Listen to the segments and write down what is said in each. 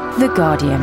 The Guardian.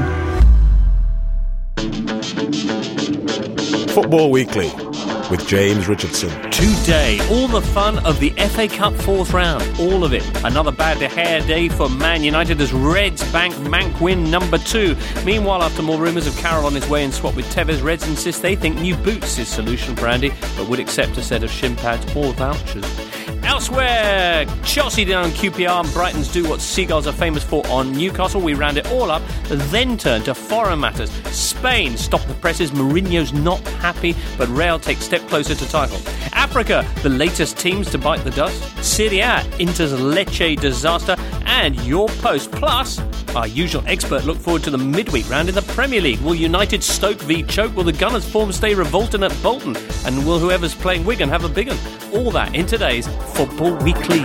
Football Weekly with James Richardson. Today, all the fun of the FA Cup fourth round. All of it. Another bad hair day for Man United as Reds bank Mank win number 2. Meanwhile, after more rumours of Carroll on his way in swap with Tevez, Reds insist they think new boots is solution for Andy, but would accept a set of shin pads or vouchers. Elsewhere, Chelsea down QPR and Brighton's do what Seagulls are famous for on Newcastle. We round it all up, then turn to foreign matters. Spain, stop the presses. Mourinho's not happy, but Real takes step closer to title. Africa, the latest teams to bite the dust. Serie A, Inter's Lecce disaster. And your post. Plus, our usual expert look forward to the midweek round in the Premier League. Will United Stoke v choke? Will the Gunners form stay revolting at Bolton? And will whoever's playing Wigan have a big one? All that in today's Football Weekly.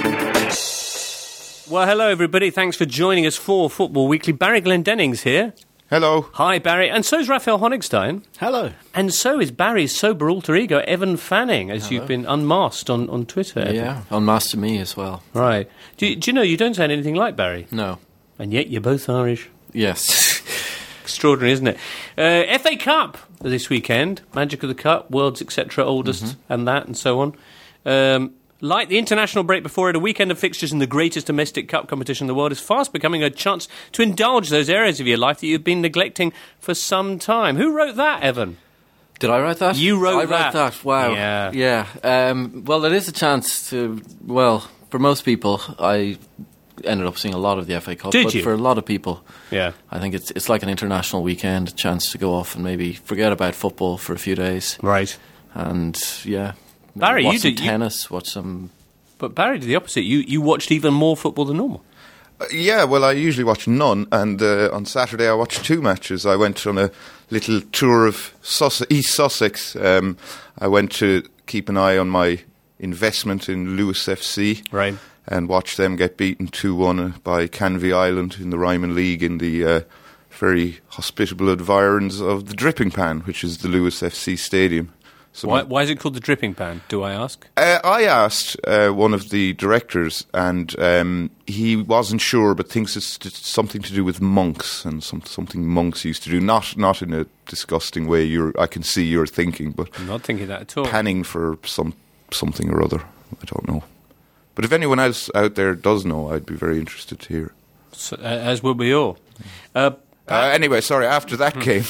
Well, hello everybody. Thanks for joining us for Football Weekly. Barry Glendenning's here. Hello. Hi, Barry. And so's Raphael Honigstein. Hello. And so is Barry's sober alter ego, Evan Fanning, as you've been unmasked on Twitter. Yeah, unmasked to me as well. Right. Do you know you don't sound anything like Barry? No. And yet you're both Irish. Yes. Extraordinary, isn't it? FA Cup this weekend. Magic of the Cup, World's, etc., oldest, and that, and so on. Like the international break before it, a weekend of fixtures in the greatest domestic cup competition in the world is fast becoming a chance to indulge those areas of your life that you've been neglecting for some time. Who wrote that, Evan? Did I write that? You wrote that. I wrote that. Wow. Yeah. Well, it is a chance to, for most people, I ended up seeing a lot of the FA Cup. Did you? For a lot of people, yeah, I think it's like an international weekend, a chance to go off and maybe forget about football for a few days. Right. And, yeah. Barry, watch you some did tennis, watch some... But Barry did the opposite. You watched even more football than normal. Yeah, well, I usually watch none, and on Saturday I watched 2 matches. I went on a little tour of East Sussex. I went to keep an eye on my investment in Lewis FC, right, and watched them get beaten 2-1 by Canvey Island in the Ryman League in the very hospitable environs of the Dripping Pan, which is the Lewis FC stadium. So why is it called the Dripping Pan, do I ask? I asked one of the directors, and he wasn't sure, but thinks it's something to do with monks and something monks used to do. Not in a disgusting way. I can see you're thinking, but I'm not thinking that at all. Panning for something or other. I don't know. But if anyone else out there does know, I'd be very interested to hear. So, as would we all. Anyway, sorry, after that game,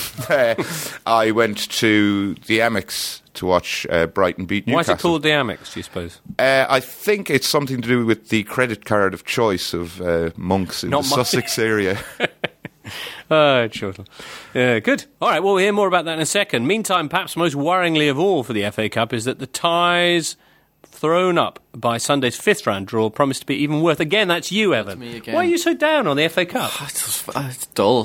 I went to the Amex to watch Brighton beat Newcastle. Why is it called the Amex, do you suppose? I think it's something to do with the credit card of choice of monks in the Sussex area. Chortle. Good. All right, well, we'll hear more about that in a second. Meantime, perhaps most worryingly of all for the FA Cup is that the ties thrown up by Sunday's 5th round draw promise to be even worse. Again, that's you, Evan. That's me again. Why are you so down on the FA Cup? It's dull.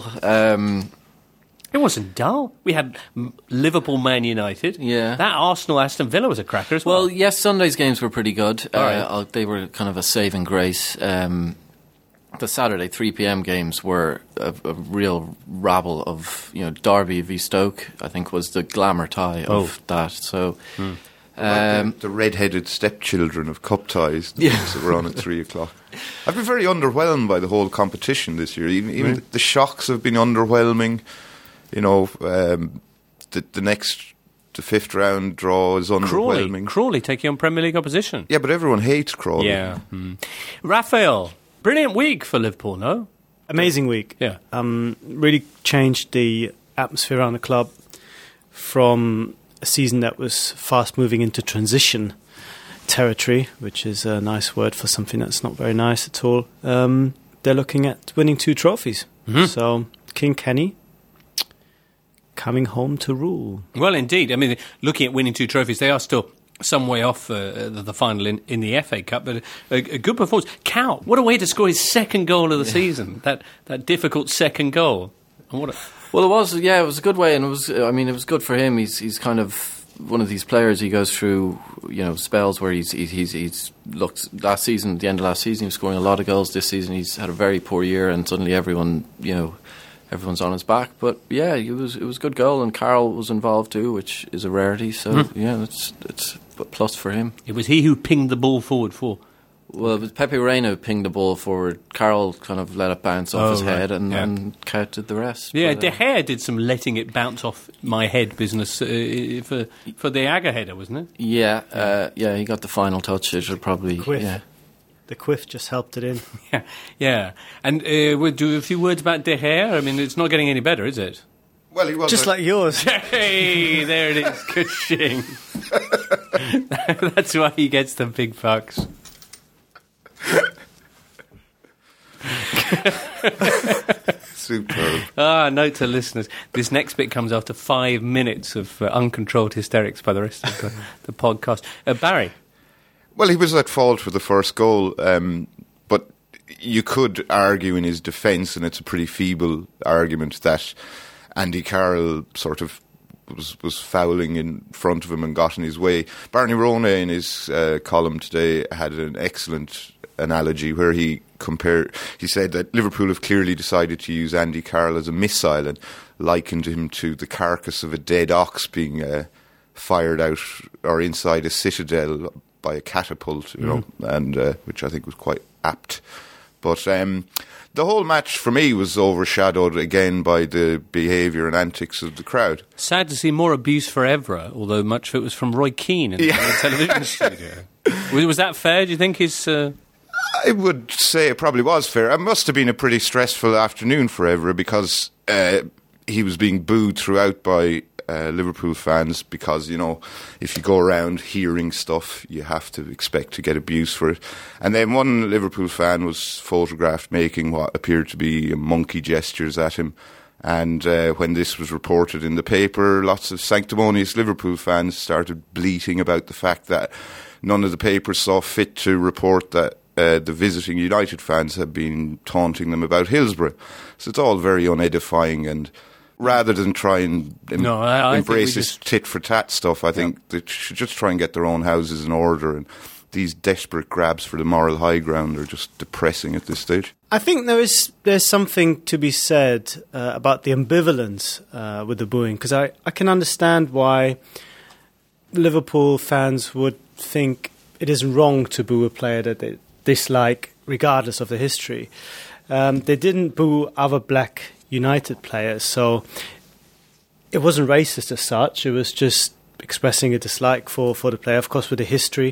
It wasn't dull. We had Liverpool, Man United. Yeah. That Arsenal-Aston Villa was a cracker as well. Well, yes, Sunday's games were pretty good. Right. They were kind of a saving grace. The Saturday 3 p.m. games were a real rabble of, Derby v Stoke, I think, was the glamour tie of that. So... the red-headed stepchildren of cup ties that were on at 3 o'clock. I've been very underwhelmed by the whole competition this year. Even the shocks have been underwhelming. The 5th round draw is underwhelming. Crawley taking on Premier League opposition. Yeah, but everyone hates Crawley. Yeah. Raphael, brilliant week for Liverpool, no? Amazing week. Yeah. Really changed the atmosphere around the club from a season that was fast moving into transition territory, which is a nice word for something that's not very nice at all. They're looking at winning 2 trophies. Mm-hmm. So King Kenny coming home to rule. Well, indeed. I mean, looking at winning 2 trophies, they are still some way off the final in the FA Cup, but a good performance. Cow, what a way to score his 2nd goal of the season. That difficult 2nd goal. And Well, it was a good way, and it was good for him. He's kind of one of these players. He goes through, spells where he's looked last season, at the end of last season, he was scoring a lot of goals. This season, he's had a very poor year, and suddenly everyone's on his back. But yeah, it was a good goal, and Carroll was involved too, which is a rarity. So yeah, it's a plus for him. It was he who pinged the ball forward for Well, it was Pepe Reina who pinged the ball forward. Carroll kind of let it bounce off his head and counted the rest. Yeah, But, De Gea did some letting it bounce off my head business for the Aga header, wasn't it? Yeah, he got the final touch. It should probably... Quiff. Yeah. The quiff just helped it in. Yeah. And we'll do a few words about De Gea. I mean, it's not getting any better, is it? Well, he was Just like yours. Hey, there it is. Kushing. That's why he gets the big bucks. superb. Note to listeners. This next bit comes after 5 minutes of uncontrolled hysterics by the rest of the podcast. Barry? Well, he was at fault for the first goal, but you could argue in his defence, and it's a pretty feeble argument, that Andy Carroll sort of was fouling in front of him and got in his way. Barney Rona, in his column today, had an excellent analogy where he said that Liverpool have clearly decided to use Andy Carroll as a missile and likened him to the carcass of a dead ox being fired out or inside a citadel by a catapult, and which I think was quite apt. But the whole match for me was overshadowed again by the behaviour and antics of the crowd. Sad to see more abuse for Evra, although much of it was from Roy Keane in the television studio. Was that fair? Do you think his... I would say it probably was fair. It must have been a pretty stressful afternoon for Evra because he was being booed throughout by Liverpool fans because, if you go around hearing stuff, you have to expect to get abuse for it. And then one Liverpool fan was photographed making what appeared to be monkey gestures at him. And when this was reported in the paper, lots of sanctimonious Liverpool fans started bleating about the fact that none of the papers saw fit to report that the visiting United fans had been taunting them about Hillsborough. So it's all very unedifying, and rather than try and embrace this tit-for-tat stuff, I think they should just try and get their own houses in order, and these desperate grabs for the moral high ground are just depressing at this stage. I think there's something to be said about the ambivalence with the booing, because I can understand why Liverpool fans would think it isn't wrong to boo a player that they dislike, regardless of the history. They didn't boo other black United players, so it wasn't racist as such. It was just expressing a dislike for the player, of course, with the history.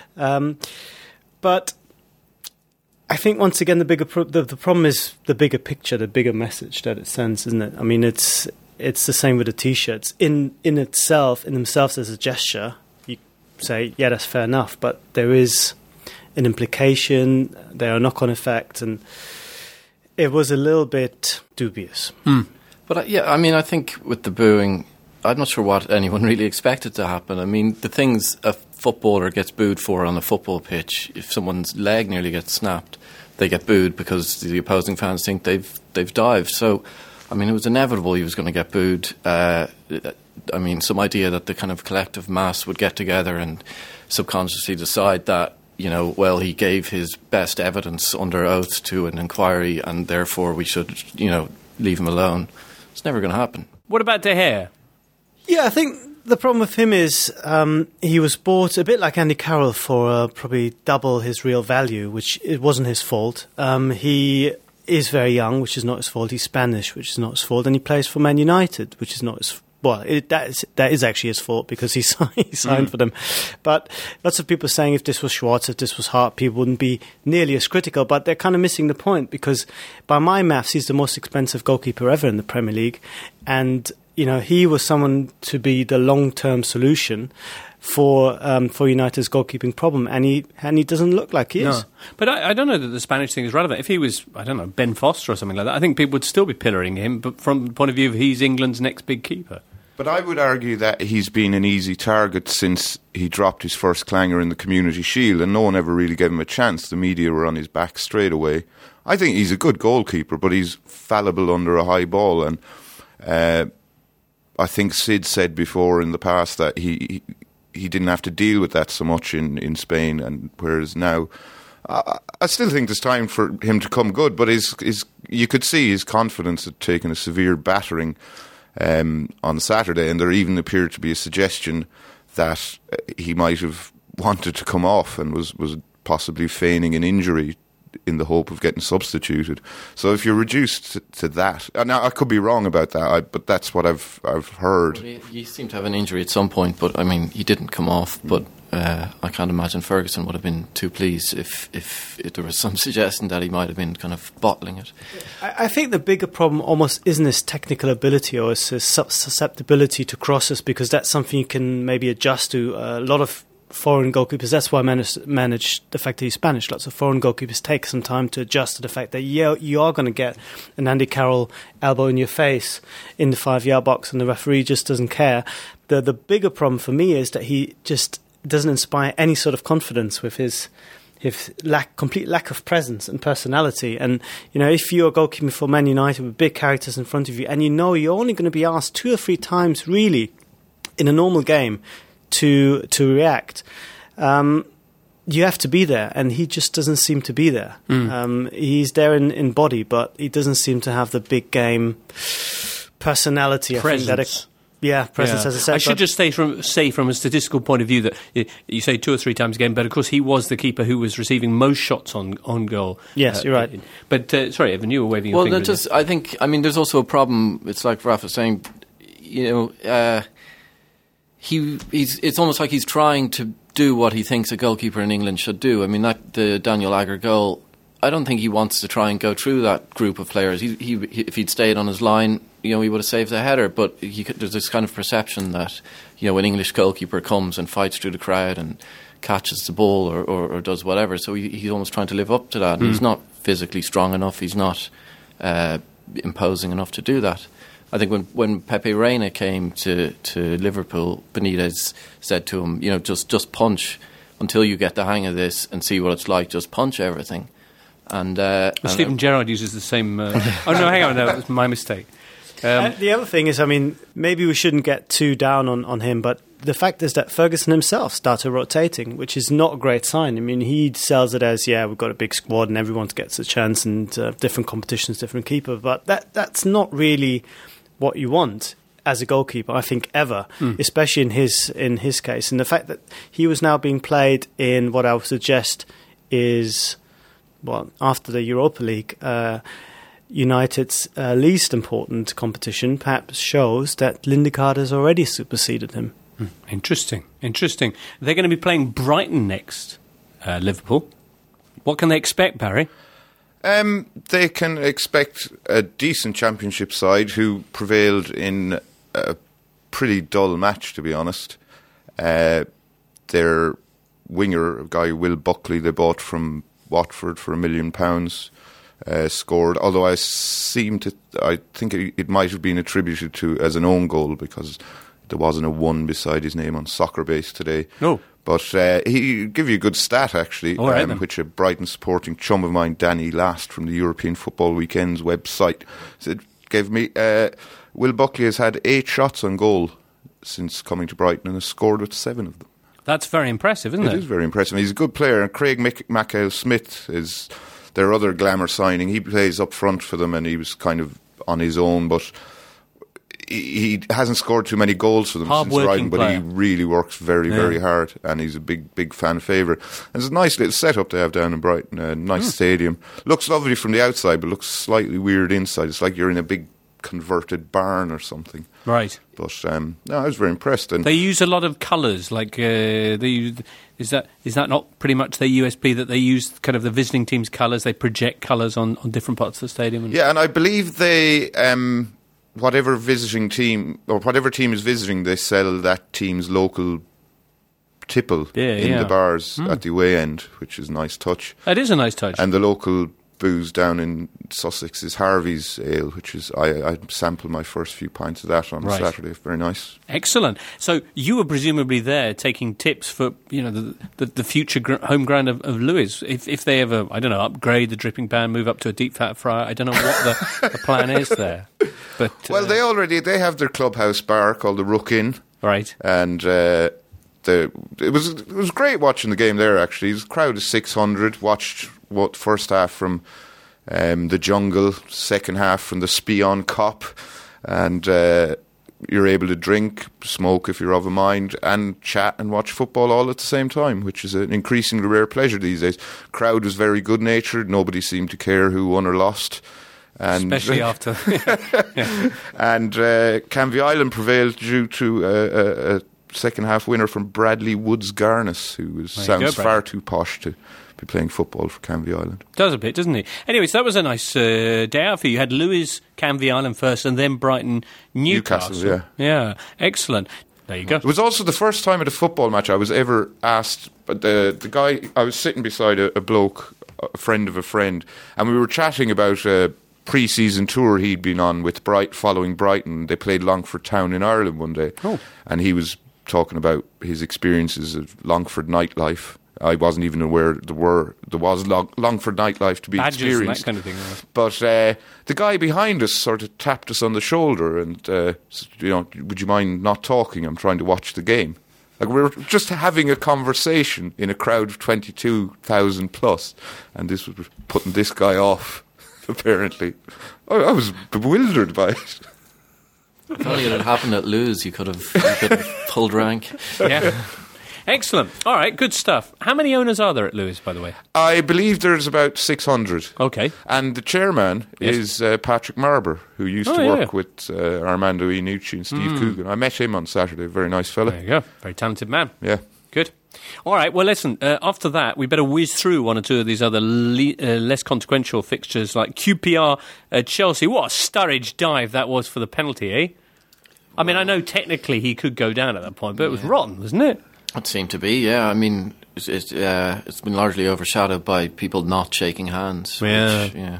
But I think once again the problem is the bigger picture, the bigger message that it sends, isn't it? I mean, it's the same with the T-shirts. In themselves as a gesture, you say, yeah, that's fair enough, but there is an implication, there are knock-on effects, and it was a little bit dubious. But I think with the booing, I'm not sure what anyone really expected to happen. I mean, the things a footballer gets booed for on a football pitch, if someone's leg nearly gets snapped, they get booed because the opposing fans think they've dived. So, I mean, it was inevitable he was going to get booed. I mean, some idea that the kind of collective mass would get together and subconsciously decide that, he gave his best evidence under oath to an inquiry and therefore we should, leave him alone. It's never going to happen. What about De Gea? Yeah, I think the problem with him is he was bought a bit like Andy Carroll for probably double his real value, which it wasn't his fault. He is very young, which is not his fault. He's Spanish, which is not his fault. And he plays for Man United, which is not his fault. Well, that is actually his fault because he signed for them. But lots of people are saying if this was Schwartz, if this was Hart, people wouldn't be nearly as critical. But they're kind of missing the point because by my maths, he's the most expensive goalkeeper ever in the Premier League. And, he was someone to be the long-term solution for United's goalkeeping problem, and he doesn't look like he is. But I don't know that the Spanish thing is relevant. If he was, Ben Foster or something like that, I think people would still be pillaring him, but from the point of view of he's England's next big keeper. But I would argue that he's been an easy target since he dropped his first clanger in the Community Shield, and no one ever really gave him a chance. The media were on his back straight away. I think he's a good goalkeeper, but he's fallible under a high ball, and I think Sid said before in the past that he didn't have to deal with that so much in Spain, and whereas now I still think there's time for him to come good, but you could see his confidence had taken a severe battering on Saturday, and there even appeared to be a suggestion that he might have wanted to come off and was possibly feigning an injury in the hope of getting substituted. So if you're reduced to that, now I could be wrong about that, but that's what I've heard. Well, he seemed to have an injury at some point, but I mean, he didn't come off. But I can't imagine Ferguson would have been too pleased if there was some suggestion that he might have been kind of bottling it. I think the bigger problem almost isn't his technical ability or his susceptibility to crosses, because that's something you can maybe adjust to. A lot of foreign goalkeepers, that's why I managed the fact that he's Spanish. Lots of foreign goalkeepers take some time to adjust to the fact that you are going to get an Andy Carroll elbow in your face in the 5-yard box and the referee just doesn't care. The bigger problem for me is that he just doesn't inspire any sort of confidence with his complete lack of presence and personality. And if you're a goalkeeper for Man United with big characters in front of you, and you're only going to be asked 2 or 3 times really in a normal game to react, you have to be there, and he just doesn't seem to be there. He's there in body, but he doesn't seem to have the big game personality. Presence. Presence, as I said. I should just say from a statistical point of view that you say 2 or 3 times a game, but of course he was the keeper who was receiving most shots on goal. Yes, you're right. But sorry, Evan, you were waving your finger. Well, there's also a problem. It's like Rafa saying, it's almost like he's trying to do what he thinks a goalkeeper in England should do. I mean, the Daniel Agger goal, I don't think he wants to try and go through that group of players. If he'd stayed on his line, he would have saved the header. But there's this kind of perception that an English goalkeeper comes and fights through the crowd and catches the ball or does whatever. So he's almost trying to live up to that. And he's not physically strong enough. He's not imposing enough to do that. I think when Pepe Reina came to Liverpool, Benitez said to him, just punch until you get the hang of this and see what it's like. Just punch everything. And Stephen Gerrard uses the same. Oh no, hang on, no, that's my mistake. The other thing is, maybe we shouldn't get too down on him, but the fact is that Ferguson himself started rotating, which is not a great sign. I mean, he sells it as, we've got a big squad and everyone gets a chance, and different competitions, different keeper, but that's not really what you want as a goalkeeper, I think, ever, especially in his case. And the fact that he was now being played in what I would suggest is, after the Europa League, United's least important competition, perhaps shows that Lindegaard has already superseded him. Interesting. They're going to be playing Brighton next, Liverpool. What can they expect, Barry? They can expect a decent Championship side who prevailed in a pretty dull match, to be honest. Their winger, a guy Will Buckley, they bought from Watford for £1 million, scored. Although I think it might have been attributed to as an own goal because there wasn't a 1 beside his name on Soccer Base today. No. But he give you a good stat, actually, which a Brighton supporting chum of mine, Danny Last, from the European Football Weekend's website, gave me, Will Buckley has had 8 shots on goal since coming to Brighton and has scored with 7 of them. That's very impressive, isn't it? It is very impressive. He's a good player. And Craig Mackail-Smith is their other glamour signing. He plays up front for them, and he was kind of on his own, but he hasn't scored too many goals for them since arriving, but he really works very, very hard, and he's a big fan favourite. And it's a nice little setup they have down in Brighton, a nice stadium. Looks lovely from the outside, but looks slightly weird inside. It's like you're in a big converted barn or something. Right. But I was very impressed. And they use a lot of colours, like is that not pretty much their USP, that they use kind of the visiting team's colours, they project colours on different parts of the stadium? Yeah, and I believe they... whatever visiting team or whatever team is visiting, they sell that team's local tipple in the bars at the away end, which is a nice touch. That is a nice touch. And the local booze down in Sussex is Harvey's Ale, which is I sampled my first few pints of that on Saturday. Very nice. Excellent. So you were presumably there taking tips for the future home ground of Lewes. If they ever, I don't know, upgrade the dripping pan, move up to a deep fat fryer, I don't know what the plan is there. But well, they have their clubhouse bar called the Rook Inn, right? And it was great watching the game there. Actually, the crowd is 600. Watched first half from the Jungle, second half from the Spion Cop, and you're able to drink, smoke if you're of a mind, and chat and watch football all at the same time, which is an increasingly rare pleasure these days. Crowd was very good-natured. Nobody seemed to care who won or lost. And especially after. And Canvey Island prevailed due to a second-half winner from Bradley Woods Garness, who sounds far too posh to be playing football for Canvey Island. Does a bit, doesn't he? Anyway, so that was a nice day out for you. You had Lewes, Canvey Island first, and then Brighton, Newcastle. Yeah. Yeah, excellent. There you go. It was also the first time at a football match I was ever asked, but the guy, I was sitting beside a bloke, a friend of a friend, and we were chatting about a pre-season tour he'd been on with following Brighton. They played Longford Town in Ireland one day, and he was talking about his experiences of Longford nightlife. I wasn't even aware there was Longford nightlife to be badges experienced. And that kind of thing. But the guy behind us sort of tapped us on the shoulder and, would you mind not talking? I'm trying to watch the game. Like, we were just having a conversation in a crowd of 22,000 plus, and this was putting this guy off, apparently. I was bewildered by it. If only it had happened at Lewes, you could have pulled rank. Yeah. Excellent. All right, good stuff. How many owners are there at Lewes, by the way? I believe there's about 600. Okay. And the chairman is Patrick Marber, who used to work with Armando Iannucci and Steve Coogan. I met him on Saturday. Very nice fella. There you go. Very talented man. Yeah. Good. All right, well, listen, after that, we better whiz through one or two of these other less consequential fixtures, like QPR Chelsea. What a Sturridge dive that was for the penalty, eh? I mean, I know technically he could go down at that point, but it was rotten, wasn't it? It seemed to be, yeah. I mean, it's been largely overshadowed by people not shaking hands. Yeah.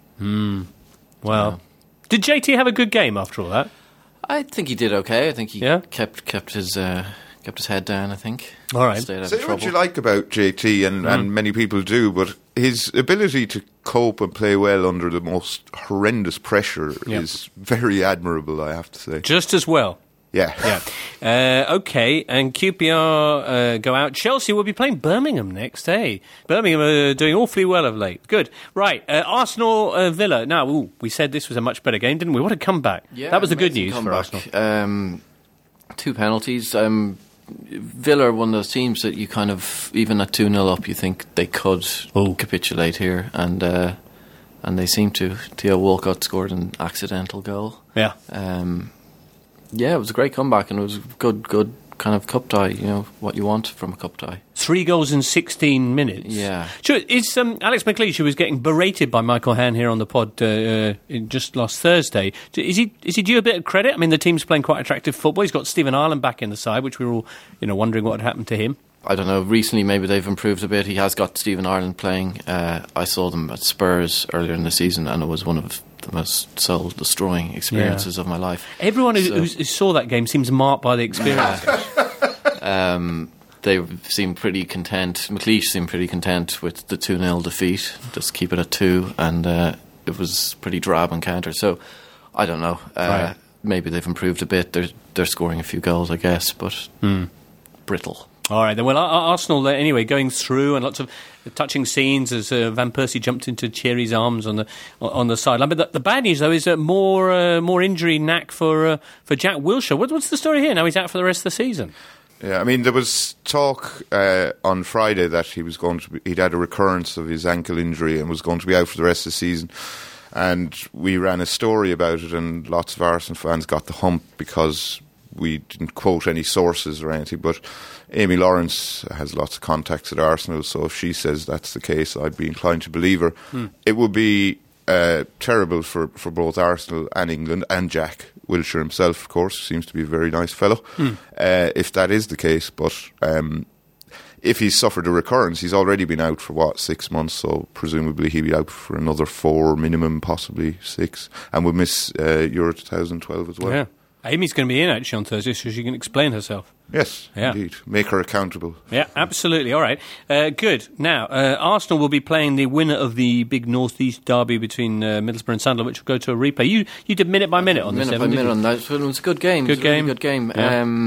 Well, did JT have a good game after all that? I think he did okay. I think he kept his head down, I think. All right. Stayed out of Say trouble. what you like about JT, and many people do, but his ability to cope and play well under the most horrendous pressure is very admirable, I have to say. Just as well. Yeah. Okay, and QPR go out. Chelsea will be playing Birmingham next, eh? Birmingham are doing awfully well of late. Good. Right, Arsenal Villa. Now, we said this was a much better game, didn't we? What a comeback. Yeah, that was the good amazing news comeback. for Arsenal. 2 penalties. Villa are one of those teams that you kind of, even at 2-0 up, you think they could capitulate here, and they seem to. Theo Walcott scored an accidental goal. Yeah. Yeah, it was a great comeback, and it was a good kind of cup tie, what you want from a cup tie. 3 goals in 16 minutes. Yeah. Sure, is Alex McLeish, who was getting berated by Michael Hann here on the pod just last Thursday, is he due a bit of credit? I mean, the team's playing quite attractive football. He's got Stephen Ireland back in the side, which we were all wondering what had happened to him. I don't know, recently maybe they've improved a bit. He has got Stephen Ireland playing. I saw them at Spurs earlier in the season, and it was one of the most soul-destroying experiences of my life. Everyone who saw that game seems marked by the experience. They seemed pretty content. McLeish seemed pretty content with the 2-0 defeat. Just keep it at 2, and it was pretty drab on counter. So, I don't know. Maybe they've improved a bit. They're scoring a few goals, I guess, but brittle. All right, then. Well, Arsenal, anyway, going through, and lots of touching scenes as Van Persie jumped into Thierry's arms on the sideline. But the bad news, though, is more injury knack for Jack Wilshere. What's the story here? Now he's out for the rest of the season. Yeah, I mean, there was talk on Friday that he'd had a recurrence of his ankle injury and was going to be out for the rest of the season. And we ran a story about it, and lots of Arsenal fans got the hump because we didn't quote any sources or anything, but Amy Lawrence has lots of contacts at Arsenal, so if she says that's the case, I'd be inclined to believe her. It would be terrible for both Arsenal and England, and Jack Wilshere himself, of course, seems to be a very nice fellow, if that is the case. But if he's suffered a recurrence, he's already been out for 6 months, so presumably he'll be out for another 4 minimum, possibly 6, and would miss Euro 2012 as well. Yeah. Amy's going to be in actually on Thursday, so she can explain herself. Yes, indeed. Make her accountable. Yeah, absolutely. All right. Good. Now, Arsenal will be playing the winner of the big North East derby between Middlesbrough and Sunderland, which will go to a replay. You did minute by minute on this. Minute by minute on that. It was a good game. Good game. Really good game. Yeah.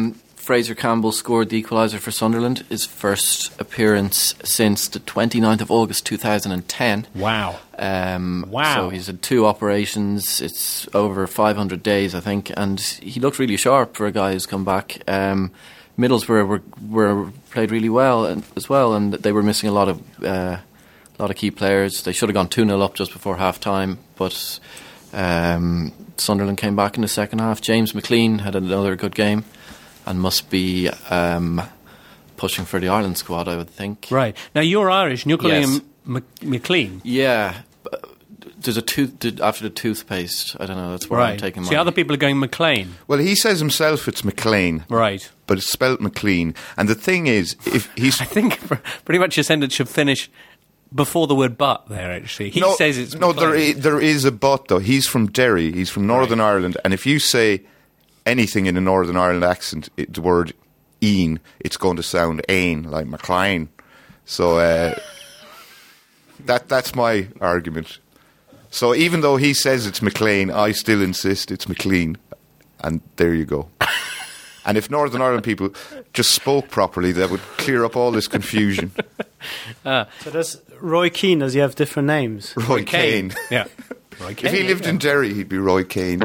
Fraser Campbell scored the equaliser for Sunderland, his first appearance since the 29th of August 2010. Wow. Wow. So he's had 2 operations, it's over 500 days, I think, and he looked really sharp for a guy who's come back. Middlesbrough were played really well as well, and they were missing a lot of key players. They should have gone 2-0 up just before half-time, but Sunderland came back in the second half. James McLean had another good game and must be pushing for the Ireland squad, I would think. Right. Now, you're Irish and you're calling Yes. him McLean. Yeah. There's a after the toothpaste. I don't know, that's where I'm taking See, my... other people are going McLean. Well, he says himself it's McLean. Right. But it's spelt McLean. And the thing is, if he's... I think pretty much your sentence should finish before the word but there, actually. He says it's No, McLean. there is a but, though. He's from Derry. He's from Northern Ireland. And if you say anything in a Northern Ireland accent, the word "een," it's going to sound "ain," like McLean. So that's my argument. So even though he says it's McLean, I still insist it's McLean. And there you go. And if Northern Ireland people just spoke properly, that would clear up all this confusion. So does Roy Keane, does he have different names? Roy Keane. Yeah. Roy Keane. If he lived in Derry, he'd be Roy Keane.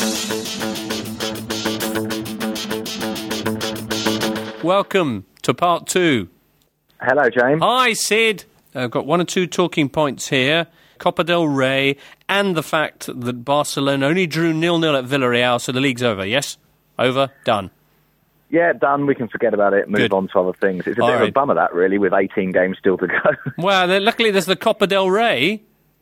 Welcome to part 2. Hello, James. Hi, Sid. I've got 1 or 2 talking points here. Copa del Rey and the fact that Barcelona only drew 0-0 at Villarreal, so the league's over, yes? Over, done. Yeah, done. We can forget about it, move Good. on to other things. It's a All bit of right. a bummer, that, really, with 18 games still to go. Well, luckily there's the Copa del Rey,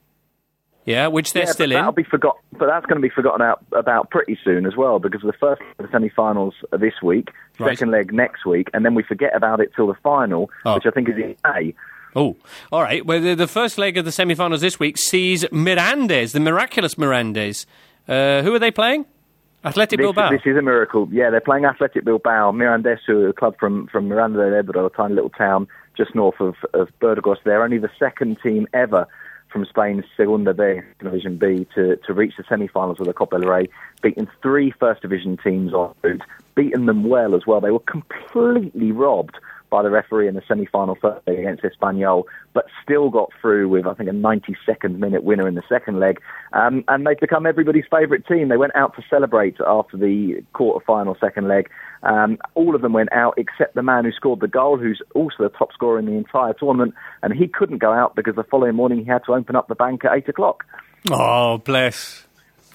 yeah, which they're still that'll in. be but that's going to be forgotten about pretty soon as well, because the first of the semi-finals are this week, Right. second leg next week, and then we forget about it till the final, which I think is in May. Oh, all right. Well, the first leg of the semi-finals this week sees Mirandes, the miraculous Mirandes. Who are they playing? Athletic Bilbao. This is a miracle. Yeah, they're playing Athletic Bilbao. Mirandes, who are a club from Miranda de Ebro, a tiny little town just north of Burgos. They're only the second team ever from Spain's Segunda B, Division B, to reach the semi-finals with the Copa del Rey, beaten 3 First Division teams en route, beaten them well as well. They were completely robbed by the referee in the semi-final first leg against Espanyol, but still got through with, I think, a 92nd minute winner in the second leg. And they've become everybody's favourite team. They went out to celebrate after the quarter-final second leg. All of them went out except the man who scored the goal, who's also the top scorer in the entire tournament, and he couldn't go out because the following morning he had to open up the bank at 8 o'clock. Oh, bless.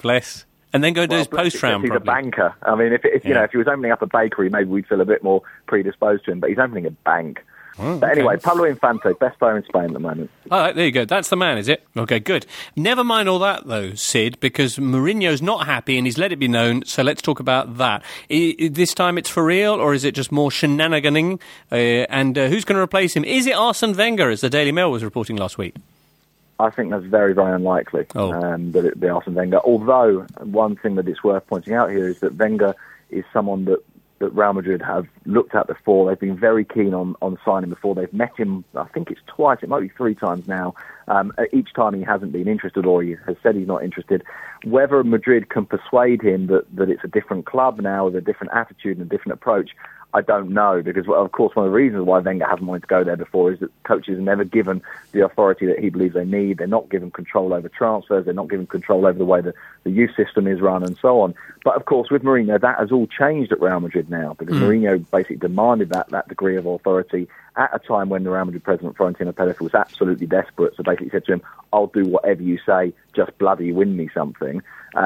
And then go do his post-round, He's probably. a banker. I mean, if he was opening up a bakery, maybe we'd feel a bit more predisposed to him, but he's opening a bank. Oh, But anyway, okay. Pablo Infante, best player in Spain at the moment. All right, there you go. That's the man, is it? Okay, good. Never mind all that, though, Sid, because Mourinho's not happy and he's let it be known, so let's talk about that. This time it's for real, or is it just more shenaniganing? And who's going to replace him? Is it Arsene Wenger, as the Daily Mail was reporting last week? I think that's very, very unlikely that it be Arsene Wenger. Although, one thing that it's worth pointing out here is that Wenger is someone that Real Madrid have looked at before. They've been very keen on signing before. They've met him, I think it's twice, it might be 3 times now. Each time he hasn't been interested, or he has said he's not interested. Whether Madrid can persuade him that it's a different club now with a different attitude and a different approach, I don't know, because, well, of course, one of the reasons why Wenger hasn't wanted to go there before is that coaches are never given the authority that he believes they need. They're not given control over transfers. They're not given control over the way the youth system is run and so on. But, of course, with Mourinho, that has all changed at Real Madrid now, because Mourinho basically demanded that degree of authority at a time when the Real Madrid president, Florentino Perez, was absolutely desperate. So basically said to him, I'll do whatever you say, just bloody win me something.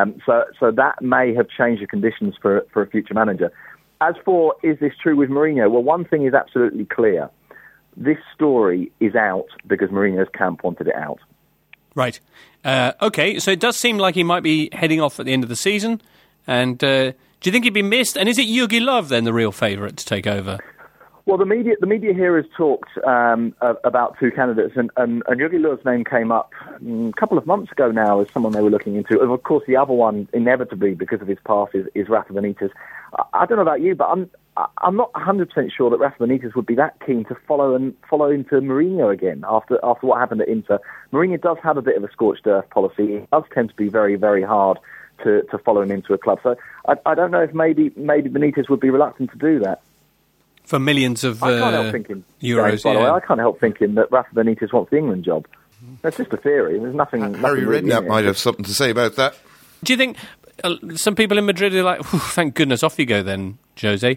So that may have changed the conditions for a future manager. As for, is this true with Mourinho? Well, one thing is absolutely clear. This story is out because Mourinho's camp wanted it out. Right. Okay, so it does seem like he might be heading off at the end of the season. And do you think he'd be missed? And is it Jogi Löw then the real favourite to take over? Well, the media here has talked about 2 candidates, and Jogi Löw's name came up a couple of months ago now as someone they were looking into. And of course, the other one, inevitably, because of his past, is Rafa Benitez. I don't know about you, but I'm not 100% sure that Rafa Benitez would be that keen to follow into Mourinho again after what happened at Inter. Mourinho does have a bit of a scorched earth policy. It does tend to be very, very hard to follow him into a club. So I don't know if maybe Benitez would be reluctant to do that. For millions of I can't help thinking, euros. James, by the way, I can't help thinking that Rafa Benitez wants the England job. That's just a theory. There's nothing. Harry Redknapp might have something to say about that. Do you think some people in Madrid are like, thank goodness, off you go then, Jose?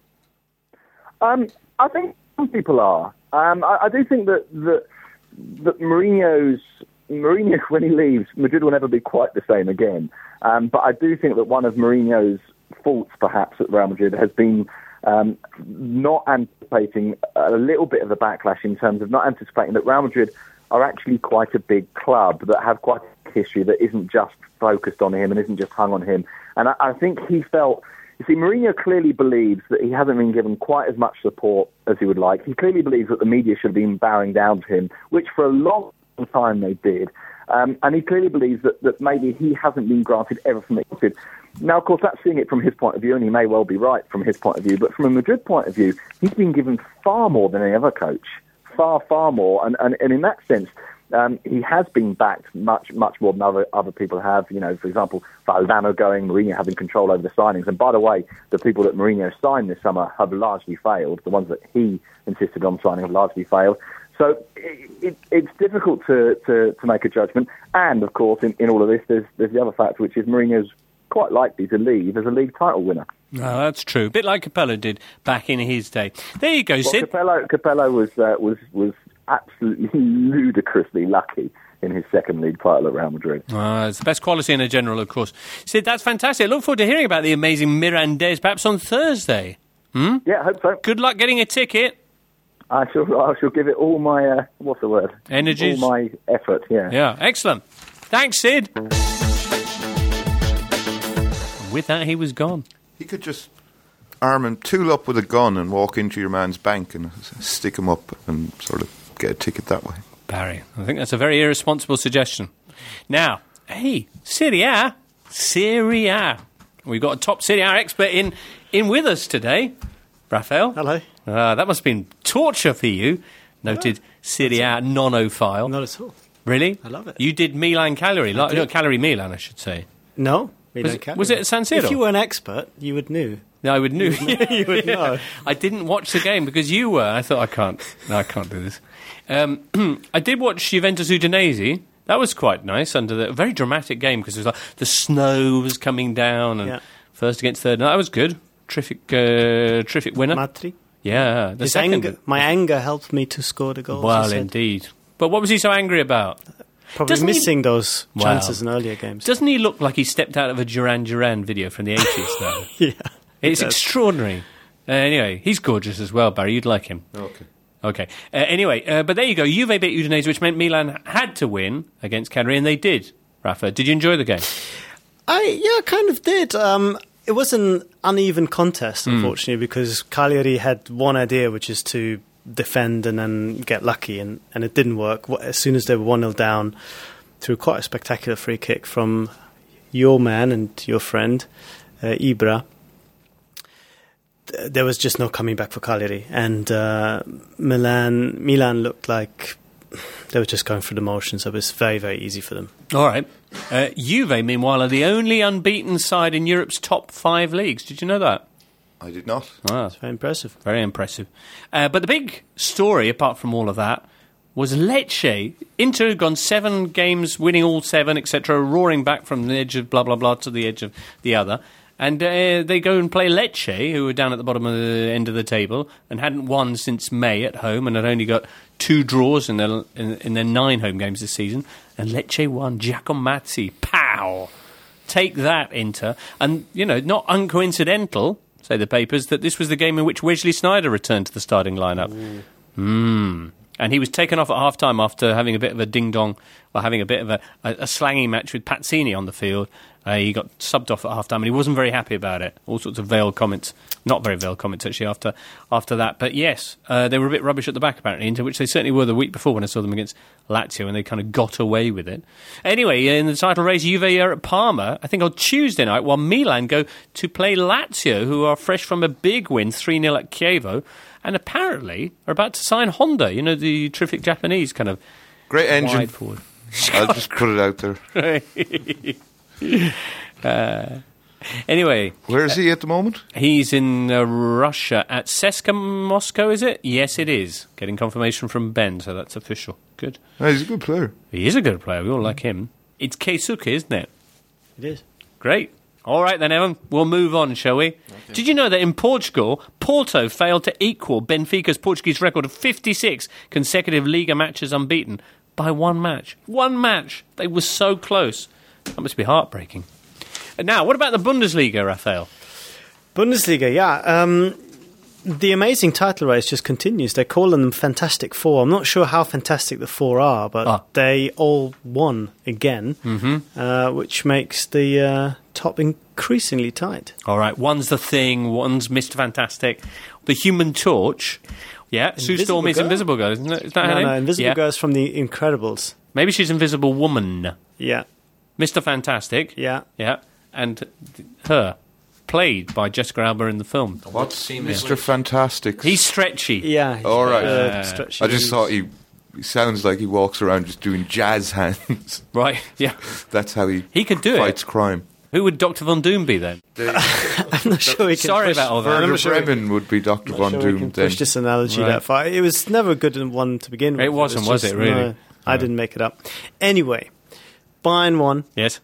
I think some people are. I do think that Mourinho, when he leaves, Madrid will never be quite the same again. But I do think that one of Mourinho's faults, perhaps, at Real Madrid has been not anticipating a little bit of a backlash in terms of not anticipating that Real Madrid are actually quite a big club that have quite a history that isn't just focused on him and isn't just hung on him. And I think he felt... You see, Mourinho clearly believes that he hasn't been given quite as much support as he would like. He clearly believes that the media should have been bowing down to him, which for a long time they did. And he clearly believes that maybe he hasn't been granted everything that he wanted. Now, of course, that's seeing it from his point of view, and he may well be right from his point of view. But from a Madrid point of view, he's been given far more than any other coach. Far, far more. And in that sense... he has been backed much more than other people have. You know, for example, Valdano going, Mourinho having control over the signings. And by the way, the people that Mourinho signed this summer have largely failed. The ones that he insisted on signing have largely failed. So it's difficult to make a judgment. And of course, in all of this, there's the other factor, which is Mourinho's quite likely to leave as a league title winner. Oh, that's true. A bit like Capello did back in his day. There you go, Sid. Capello was absolutely ludicrously lucky in his second league title at Real Madrid. It's the best quality in a general, of course. Sid, that's fantastic. I look forward to hearing about the amazing Mirandés, perhaps on Thursday. Yeah, I hope so. Good luck getting a ticket. I shall give it all my, what's the word? Energies. All my effort, yeah. Yeah, excellent. Thanks, Sid. With that, he was gone. He could just tool up with a gun and walk into your man's bank and stick him up and sort of get a ticket that way. Barry, I think that's a very irresponsible suggestion. Now, hey, Serie A. We've got a top Serie A expert in with us today. Raphael. Hello. That must have been torture for you, noted Serie A nonophile. Not at all. Really? I love it. You did Milan-Cagliari, Cagliari Milan, I should say. No, Milan-Cagliari. Was it at San Siro? If you were an expert, you would know. No, I would know. You would know. I didn't watch the game because you were. I thought, I can't do this. I did watch Juventus Udinese. That was quite nice. A very dramatic game because it was like the snow was coming down and first against third. No, that was good. Terrific winner. Matri. Yeah, the second. My anger helped me to score the goals. Well, indeed. But what was he so angry about? Probably missing those chances in earlier games. Doesn't he look like he stepped out of a Duran Duran video from the 80s, though? Yeah. It's extraordinary. Anyway, he's gorgeous as well, Barry. You'd like him. Okay. Anyway, but there you go. Juve beat Udinese, which meant Milan had to win against Cagliari, and they did. Rafa, did you enjoy the game? I kind of did. It was an uneven contest, unfortunately, because Cagliari had one idea, which is to defend and then get lucky, and it didn't work. As soon as they were 1-0 down, through quite a spectacular free kick from your man and your friend, Ibra, there was just no coming back for Cagliari, and Milan looked like they were just going through the motions. So it was very, very easy for them. All right. Juve, meanwhile, are the only unbeaten side in Europe's top 5 leagues. Did you know that? I did not. That's very impressive. Very impressive. But the big story, apart from all of that, was Lecce. Inter had gone 7 games, winning all 7, etc., roaring back from the edge of blah, blah, blah to the edge of the other. And they go and play Lecce, who were down at the bottom of the end of the table and hadn't won since May at home and had only got 2 draws in their 9 home games this season. And Lecce won. Giacomazzi. Pow! Take that, Inter. And, not uncoincidental, say the papers, that this was the game in which Wesley Sneijder returned to the starting lineup. And he was taken off at half-time after having a bit of a ding-dong, or having a bit of a slanging match with Pazzini on the field. He got subbed off at half-time, and he wasn't very happy about it. All sorts of veiled comments. Not very veiled comments, actually, after that. But yes, they were a bit rubbish at the back, apparently, into which they certainly were the week before when I saw them against Lazio, and they kind of got away with it. Anyway, in the title race, Juve are at Parma, I think on Tuesday night, while Milan go to play Lazio, who are fresh from a big win, 3-0 at Chievo, and apparently are about to sign Honda, the terrific Japanese kind of great engine. Wide forward. I'll just put it out there. Anyway. Where is he at the moment? He's in Russia at CSKA Moscow, is it? Yes, it is. Getting confirmation from Ben, so that's official. Good. Oh, he's a good player. He is a good player. We all like him. It's Keisuke, isn't it? It is. Great. All right then, Evan. We'll move on, shall we? Okay. Did you know that in Portugal, Porto failed to equal Benfica's Portuguese record of 56 consecutive Liga matches unbeaten by one match? One match. They were so close. That must be heartbreaking. And now, what about the Bundesliga, Raphael? Bundesliga, yeah. The amazing title race just continues. They call them Fantastic Four. I'm not sure how fantastic the four are, but they all won again, which makes the top increasingly tight. All right, one's The Thing, one's Mr. Fantastic. The Human Torch. Yeah, Sue Storm is Invisible Girl, isn't it? Is that her name? No, Invisible Girl's from The Incredibles. Maybe she's Invisible Woman. Yeah. Mr. Fantastic. Yeah. Yeah, and her. Played by Jessica Alba in the film. What's Mr. Fantastic? He's stretchy. Yeah. All right. Stretchy. I just thought he sounds like he walks around just doing jazz hands. Right, yeah. That's how he could do fights crime. Who would Dr. Von Doom be then? I'm not sure he can Sorry about all that. Werner Bremen would be Dr. Von Doom we can then. push this analogy that far. It was never a good one to begin with. It wasn't, was it, really? No, I didn't make it up. Anyway, Bayern won. Yes.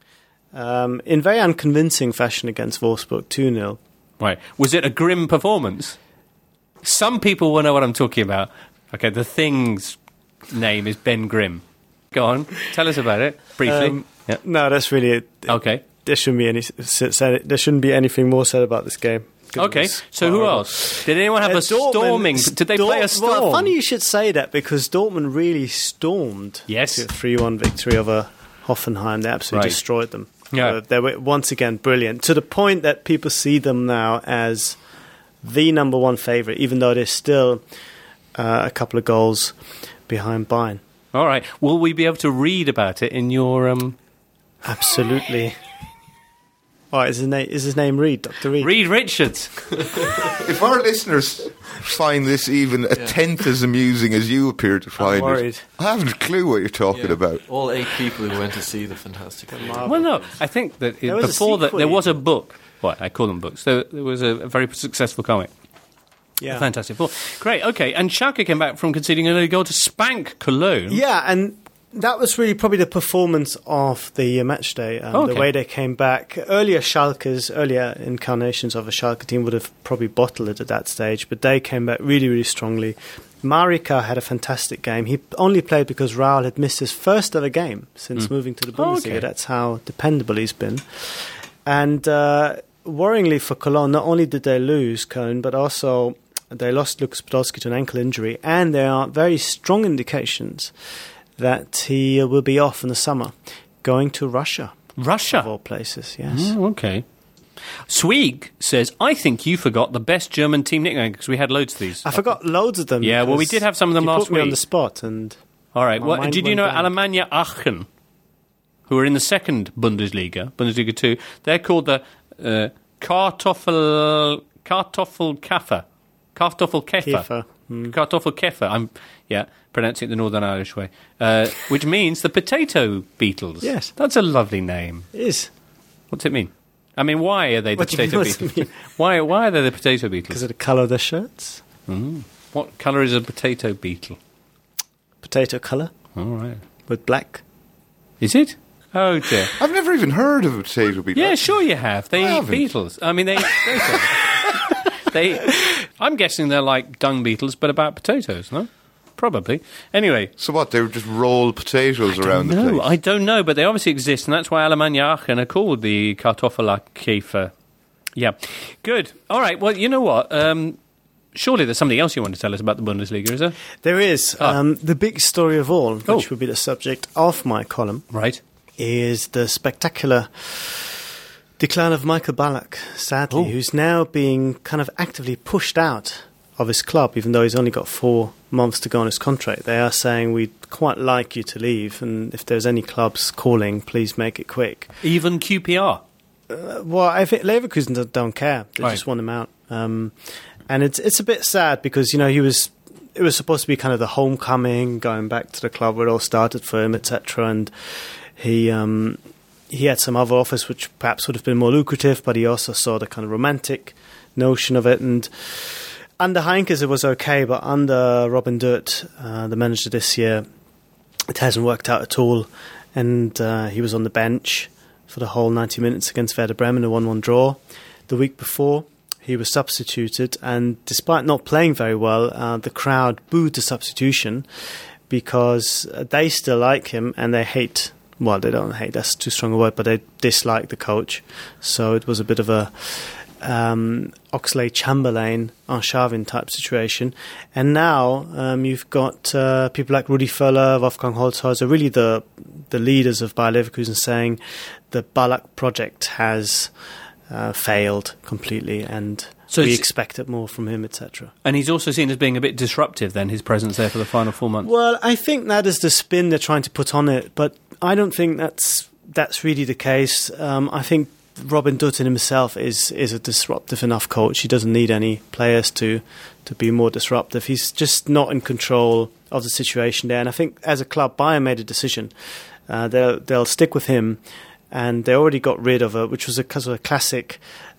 In very unconvincing fashion against Wolfsburg, 2-0. Right. Was it a grim performance? Some people will know what I'm talking about. Okay, the Thing's name is Ben Grimm. Go on, tell us about it, briefly. No, that's really it. Okay. There shouldn't be anything more said about this game. Okay, so who else? Did anyone have a storming? Did they play a storm? Well, funny you should say that, because Dortmund really stormed to a 3-1 victory over Hoffenheim. They absolutely destroyed them. Yeah. They were once again brilliant, to the point that people see them now as the number one favourite, even though they're still a couple of goals behind Bayern. All right. Will we be able to read about it in your... Absolutely. Is his name Reed? Dr. Reed? Reed Richards. If our listeners find this even a tenth as amusing as you appear to find it, I haven't a clue what you're talking about. All 8 people who went to see the Fantastic Four. Well, no, I think that before that there was a book. Well, I call them books. There was a very successful comic. Yeah. Fantastic Four. Great, okay. And Schalke came back from conceding an early goal to spank Cologne. Yeah, and that was really probably the performance of the match day. The way they came back. Earlier incarnations of a Schalke team would have probably bottled it at that stage, but they came back really, really strongly. Marika had a fantastic game. He only played because Raul had missed his first ever game since moving to the Bundesliga. That's how dependable he's been. And worryingly for Cologne, not only did they lose Köln, but also they lost Lukas Podolski to an ankle injury, and there are very strong indications that he will be off in the summer, going to Russia. Russia? Of all places, yes. Okay. Swig says, I think you forgot the best German team nickname, because we had loads of these. I forgot loads of them. Yeah, well, we did have some of them last week. You put me on the spot. And all right. Well, did you know Alemannia Aachen, who are in the second Bundesliga 2, they're called the Kartoffelkäfer. Kartoffelkäfer. I'm pronouncing it the Northern Irish way, which means the potato beetles. Yes, that's a lovely name. It is. What's it mean? I mean, why are they the potato beetles? Why are they the potato beetles? Because of the colour of their shirts. What colour is a potato beetle? Potato colour. All right. With black. Is it? Oh dear. I've never even heard of a potato beetle. Yeah, sure you have. They eat beetles. I mean, I'm guessing they're like dung beetles, but about potatoes, no? Probably. Anyway. So what, they would just roll potatoes around the place? I don't know, but they obviously exist, and that's why Alemannia Aachen are called the Kartoffelkäfer. Yeah. Good. All right, well, you know what? Surely there's something else you want to tell us about the Bundesliga, is there? There is. The big story of all, which will be the subject of my column, right, is the spectacular decline of Michael Ballack, sadly, who's now being kind of actively pushed out of his club, even though he's only got 4 months to go on his contract. They are saying, we'd quite like you to leave, and if there's any clubs calling, please make it quick. Even QPR? Well, I think Leverkusen don't care. They just want him out. And it's a bit sad because, you know, it was supposed to be kind of the homecoming, going back to the club where it all started for him, etc. And he he had some other offers which perhaps would have been more lucrative, but he also saw the kind of romantic notion of it. And under Heinkes it was okay, but under Robin Dutt, the manager this year, it hasn't worked out at all. And he was on the bench for the whole 90 minutes against Werder Bremen, a 1-1 draw. The week before, he was substituted, and despite not playing very well, the crowd booed the substitution because they still like him and they hate, well, they don't hate, that's too strong a word, but they dislike the coach. So it was a bit of a Oxlade-Chamberlain, Arshavin type situation. And now you've got people like Rudi Völler, Wolfgang Holzhäuser, really the leaders of Bayer Leverkusen, saying the Ballack project has failed completely, and so we expected more from him, etc. And he's also seen as being a bit disruptive then, his presence there for the final 4 months. Well, I think that is the spin they're trying to put on it, but I don't think that's really the case. I think Robin Dutt himself is a disruptive enough coach. He doesn't need any players to be more disruptive. He's just not in control of the situation there, and I think as a club, Bayern made a decision. They'll stick with him. And they already got rid of which was a classic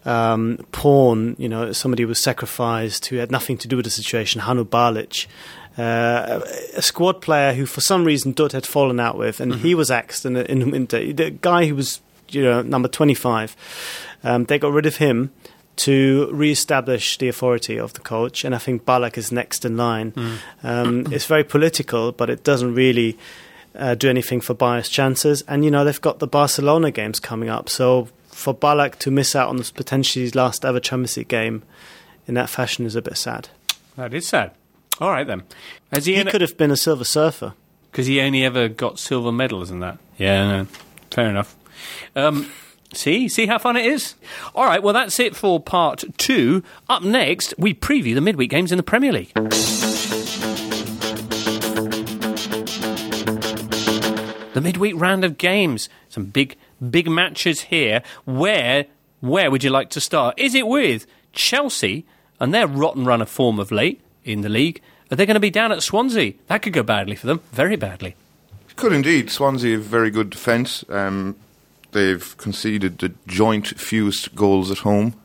pawn. You know, somebody was sacrificed who had nothing to do with the situation. Hanno Balic, a squad player who, for some reason, Dutt had fallen out with, and he was axed. In the guy who was, number 25, they got rid of him to re-establish the authority of the coach. And I think Ballack is next in line. It's very political, but it doesn't really do anything for Bayern's chances. And, they've got the Barcelona games coming up. So for Ballack to miss out on this potentially his last ever Champions League game in that fashion is a bit sad. That is sad. All right, then. He could have been a Silver Surfer. Because he only ever got silver medals and that. Yeah, no, fair enough. See how fun it is? All right, well, that's it for part 2. Up next, we preview the midweek games in the Premier League. The midweek round of games. Some big matches here. Where would you like to start? Is it with Chelsea and their rotten run of form of late in the league? Are they going to be down at Swansea? That could go badly for them. Very badly. It could indeed. Swansea have very good defence. They've conceded the joint fewest goals at home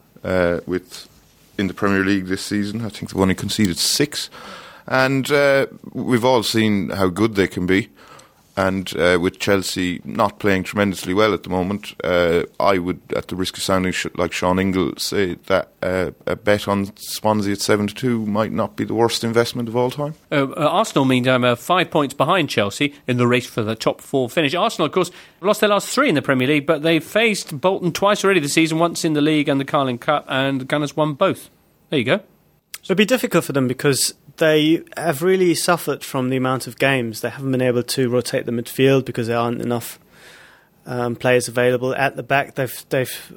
in the Premier League this season. I think they've only conceded 6. And we've all seen how good they can be. And with Chelsea not playing tremendously well at the moment, I would, at the risk of sounding like Sean Ingle, say that a bet on Swansea at 7-2 might not be the worst investment of all time. Arsenal, meantime, are 5 points behind Chelsea in the race for the top 4 finish. Arsenal, of course, lost their last 3 in the Premier League, but they've faced Bolton twice already this season, once in the league and the Carling Cup, and the Gunners won both. There you go. It'll be difficult for them because they have really suffered from the amount of games. They haven't been able to rotate the midfield because there aren't enough players available. At the back, they've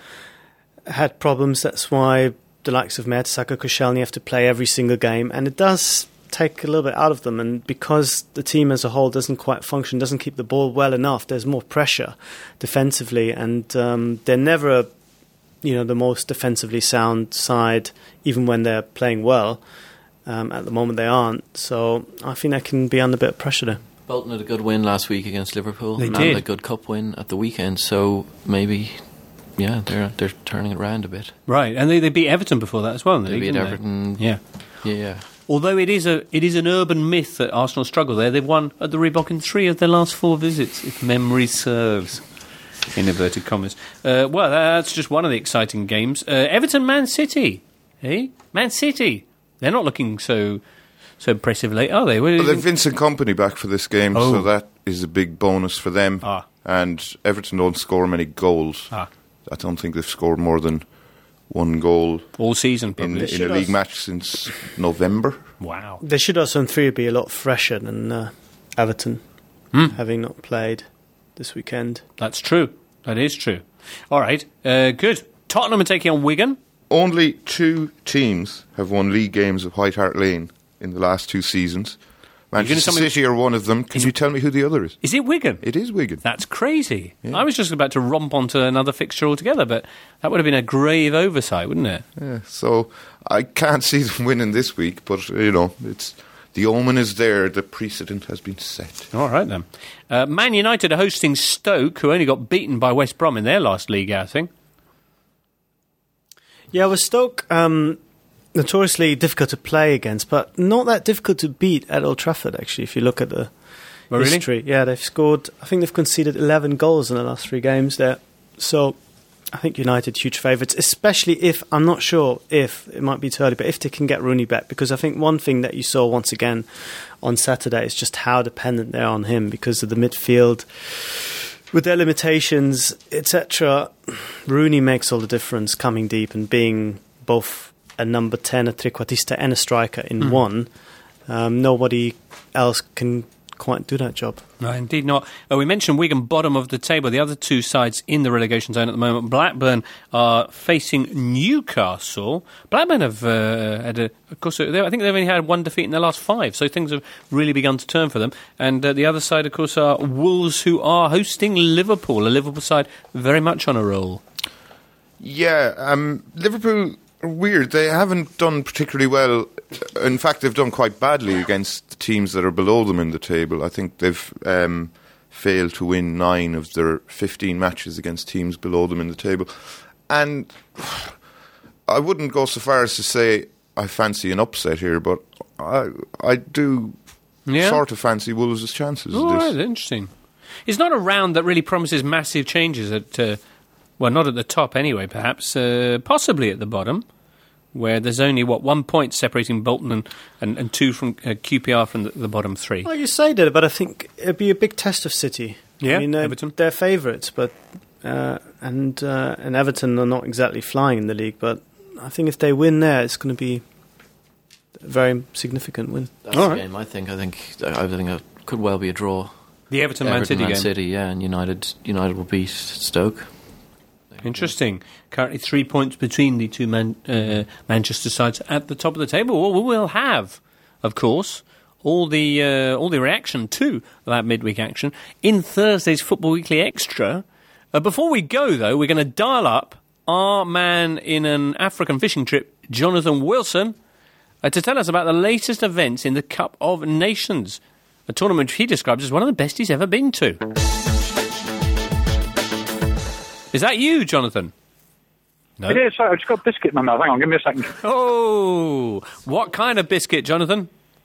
had problems. That's why the likes of Mertesacker, Koscielny have to play every single game, and it does take a little bit out of them. And because the team as a whole doesn't quite function, doesn't keep the ball well enough, there's more pressure defensively, and they're never the most defensively sound side, even when they're playing well. At the moment they aren't, so I think they can be under a bit of pressure there. Bolton had a good win last week against Liverpool. They and did. A good cup win at the weekend, so maybe they're turning it around a bit. Right, and they beat Everton before that as well in the league. They beat Everton. Yeah. Although it is an urban myth that Arsenal struggle there, they've won at the Reebok in 3 of their last 4 visits, if memory serves, in inverted commas. Well, that's just one of the exciting games. Everton Man City. Hey? Man City. They're not looking so impressive late, are they? Well, they've Vincent Kompany back for this game, so that is a big bonus for them. And Everton don't score many goals. I don't think they've scored more than 1 goal all season, probably. in a league match since November. Wow. They should also in 3 be a lot fresher than Everton, having not played this weekend. That's true. That is true. All right, good. Tottenham are taking on Wigan. Only 2 teams have won league games at White Hart Lane in the last 2 seasons. Manchester City are one of them. Can you tell me who the other is? Is it Wigan? It is Wigan. That's crazy. Yeah. I was just about to romp onto another fixture altogether, but that would have been a grave oversight, wouldn't it? Yeah, so I can't see them winning this week, but, the omen is there, the precedent has been set. All right, then. Man United are hosting Stoke, who only got beaten by West Brom in their last league outing. Yeah, well, Stoke, notoriously difficult to play against, but not that difficult to beat at Old Trafford, actually, if you look at the history. Really? Yeah, they've scored, I think they've conceded 11 goals in the last 3 games there. So I think United huge favourites, especially if, I'm not sure if, it might be too early, but if they can get Rooney back, because I think one thing that you saw once again on Saturday is just how dependent they're on him because of the midfield. With their limitations, etc., Rooney makes all the difference coming deep and being both a number 10, a trequartista and a striker in one. Nobody else can quite do that job. No, indeed not. We mentioned Wigan bottom of the table. The other 2 sides in the relegation zone at the moment. Blackburn are facing Newcastle. Blackburn have had of course, I think they've only had 1 defeat in their last 5, so things have really begun to turn for them. And the other side, of course, are Wolves, who are hosting Liverpool. A Liverpool side very much on a roll. Yeah, Liverpool are weird. They haven't done particularly well. In fact, they've done quite badly against the teams that are below them in the table. I think they've failed to win 9 of their 15 matches against teams below them in the table. And I wouldn't go so far as to say I fancy an upset here, but I do sort of fancy Wolves' chances. Oh, right, interesting. It's not a round that really promises massive changes at, well, not at the top anyway, perhaps, possibly at the bottom, where there's only, 1 point separating Bolton and 2 from QPR from the bottom 3. Well, you say that, but I think it'd be a big test of City. Yeah, I mean, Everton. They're favourites, but and Everton are not exactly flying in the league, but I think if they win there, it's going to be a very significant win. That's the game, I think. I think it could well be a draw. The Everton-Man City game. City, yeah, and United will beat Stoke. Interesting. Currently 3 points between the 2 Manchester sides at the top of the table. Well, we will have, of course, all the reaction to that midweek action in Thursday's Football Weekly Extra. Before we go, though, we're going to dial up our man in an African fishing trip, Jonathan Wilson, to tell us about the latest events in the Cup of Nations, a tournament he describes as one of the best he's ever been to. Is that you, Jonathan? No. It is. Sorry, I've just got a biscuit in my mouth. Hang on, give me a second. Oh, what kind of biscuit, Jonathan?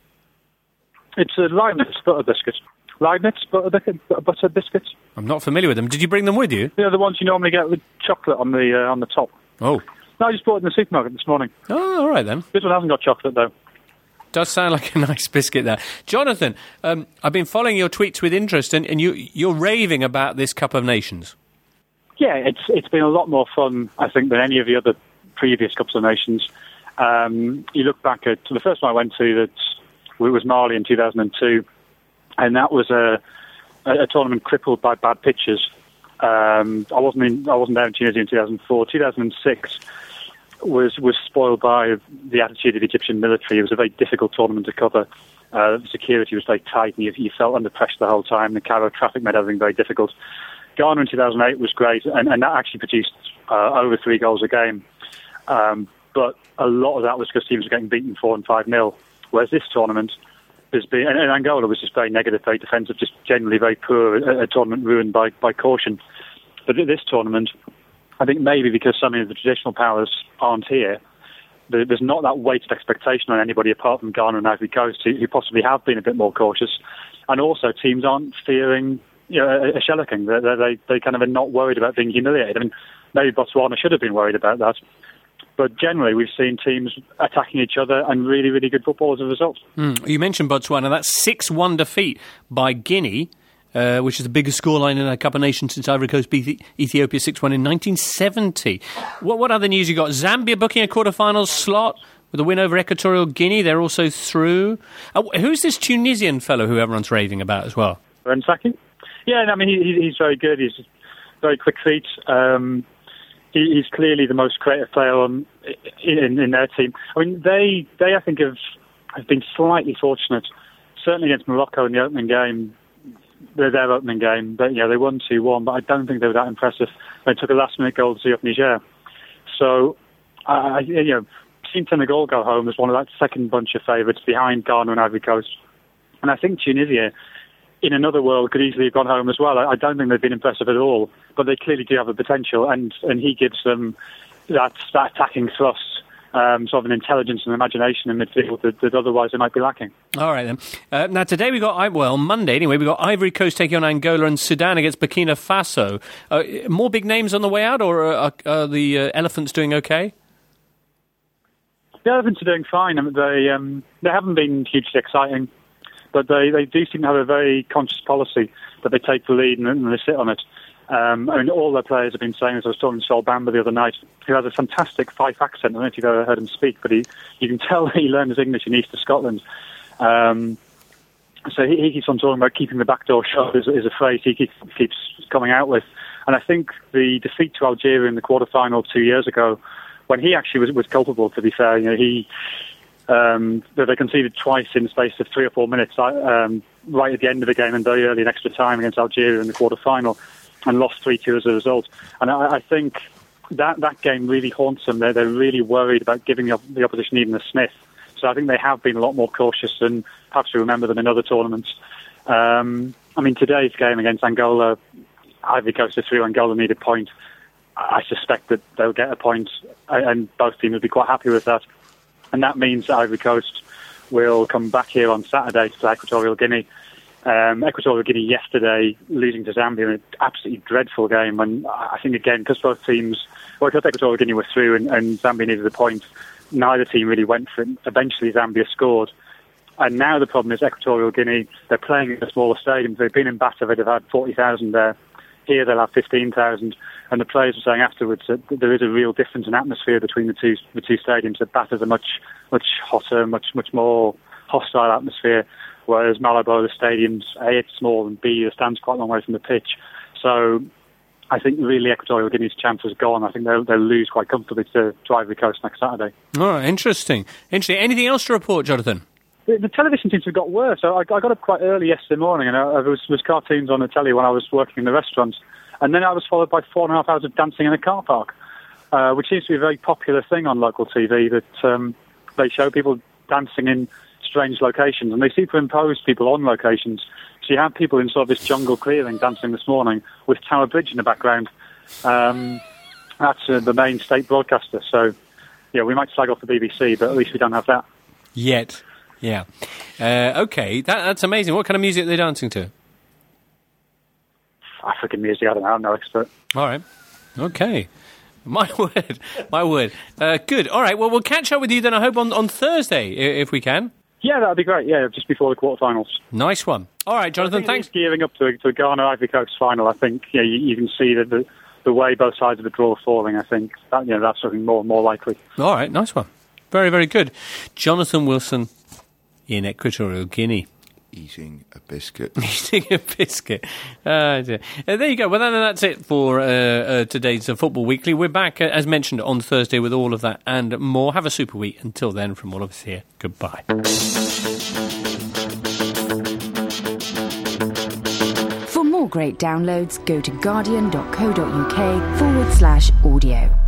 It's a Leibniz butter biscuit. Leibniz butter biscuits. I'm not familiar with them. Did you bring them with you? Yeah, the ones you normally get with chocolate on the top. Oh. No, I just bought it in the supermarket this morning. Oh, all right then. This one hasn't got chocolate, though. Does sound like a nice biscuit there. Jonathan, I've been following your tweets with interest, and you're raving about this Cup of Nations. Yeah, it's been a lot more fun, I think, than any of the other previous Cups of Nations. You look back at the first one I went to, that was Mali in 2002, and that was a tournament crippled by bad pitches. I wasn't there in Tunisia in 2004. 2006 was spoiled by the attitude of the Egyptian military. It was a very difficult tournament to cover. The security was very tight, and you felt under pressure the whole time. The Cairo traffic made everything very difficult. Ghana in 2008 was great, and that actually produced over 3 goals a game. But a lot of that was because teams were getting beaten 4 and 5-0. Whereas this tournament has been, and Angola was just very negative, very defensive, just generally very poor, a tournament ruined by caution. But this tournament, I think maybe because so many of the traditional powers aren't here, there's not that weighted expectation on anybody apart from Ghana and Ivory Coast, who possibly have been a bit more cautious. And also teams aren't fearing a shellacking. They kind of are not worried about being humiliated. I mean, maybe Botswana should have been worried about that. But generally, we've seen teams attacking each other and really, really good football as a result. You mentioned Botswana. That's 6-1 defeat by Guinea, which is the biggest scoreline in a Cup of Nations since Ivory Coast beat Ethiopia 6-1 in 1970. What other news you got? Zambia booking a quarter-final slot with a win over Equatorial Guinea. They're also through. Who's this Tunisian fellow who everyone's raving about as well? Rensaki? Yeah, I mean, he's very good. He's very quick feet. He's clearly the most creative player in their team. I mean, they I think have been slightly fortunate, certainly against Morocco in the opening game. Their opening game, but they won 2-1. But I don't think they were that impressive. They took a last-minute goal to see up Niger. So, seen Senegal go home as one of that second bunch of favourites behind Ghana and Ivory Coast. And I think Tunisia, in another world, could easily have gone home as well. I don't think they've been impressive at all, but they clearly do have the potential, and he gives them that attacking thrust, sort of an intelligence and imagination in midfield that otherwise they might be lacking. All right, then. Now, today Monday anyway, we got Ivory Coast taking on Angola and Sudan against Burkina Faso. More big names on the way out, or are the Elephants doing okay? The Elephants are doing fine. I mean, they haven't been hugely exciting, but they do seem to have a very conscious policy that they take the lead and they sit on it. I mean, all their players have been saying, as I was talking to Sol Bamba the other night, who has a fantastic Fife accent. I don't know if you've ever heard him speak, but you can tell he learned his English in East Scotland. So he keeps on talking about keeping the back door shut is a phrase he keeps coming out with. And I think the defeat to Algeria in the quarter-final 2 years ago, when he actually was culpable, to be fair, they conceded twice in the space of 3 or 4 minutes, right at the end of the game and very early in extra time against Algeria in the quarter-final, and lost 3-2 as a result. And I think that game really haunts them. They're really worried about giving the opposition even a sniff. So I think they have been a lot more cautious than perhaps we remember them in other tournaments. I mean, today's game against Angola, Ivory Coast are through, Angola need a point. I suspect that they'll get a point, and both teams will be quite happy with that. And that means that Ivory Coast will come back here on Saturday to play Equatorial Guinea. Equatorial Guinea yesterday losing to Zambia in an absolutely dreadful game, and I think again because both teams, because Equatorial Guinea were through and Zambia needed a point, neither team really went for it. Eventually Zambia scored, and now the problem is Equatorial Guinea, they're playing in a smaller stadium. They've been in Bata, they've had 40,000 there. Here they'll have 15,000, and the players were saying afterwards that there is a real difference in atmosphere between the two stadiums. That Bata's a much hotter, much more hostile atmosphere, whereas Malabo, the stadium's A, it's small, and B, the stand's quite a long way from the pitch. So I think really Equatorial Guinea's chance is gone. I think they'll lose quite comfortably to Ivory Coast next Saturday. Oh, interesting. Anything else to report, Jonathan? The television seems to have got worse. I got up quite early yesterday morning, and there was cartoons on the telly when I was working in the restaurants, and then I was followed by 4.5 hours of dancing in a car park, which seems to be a very popular thing on local TV, that they show people dancing in strange locations, and they superimpose people on locations. So you have people in sort of this jungle clearing dancing this morning with Tower Bridge in the background. That's the main state broadcaster. So, yeah, we might slag off the BBC, but at least we don't have that. Yet. Yeah. Okay, that's amazing. What kind of music are they dancing to? African music, I don't know, I'm no expert. All right. Okay. My word. Good. All right, well, we'll catch up with you then, I hope, on Thursday, if we can. Yeah, that'd be great. Yeah, just before the quarterfinals. Nice one. All right, Jonathan, thanks. Gearing up to a Ghana-Ivory Coast final, I think you can see that the way both sides of the draw are falling, I think that's something more likely. All right, nice one. Very, very good. Jonathan Wilson in Equatorial Guinea. Eating a biscuit. There you go. Well, that's it for today's Football Weekly. We're back, as mentioned, on Thursday with all of that and more. Have a super week. Until then, from all of us here, goodbye. For more great downloads, go to guardian.co.uk/audio.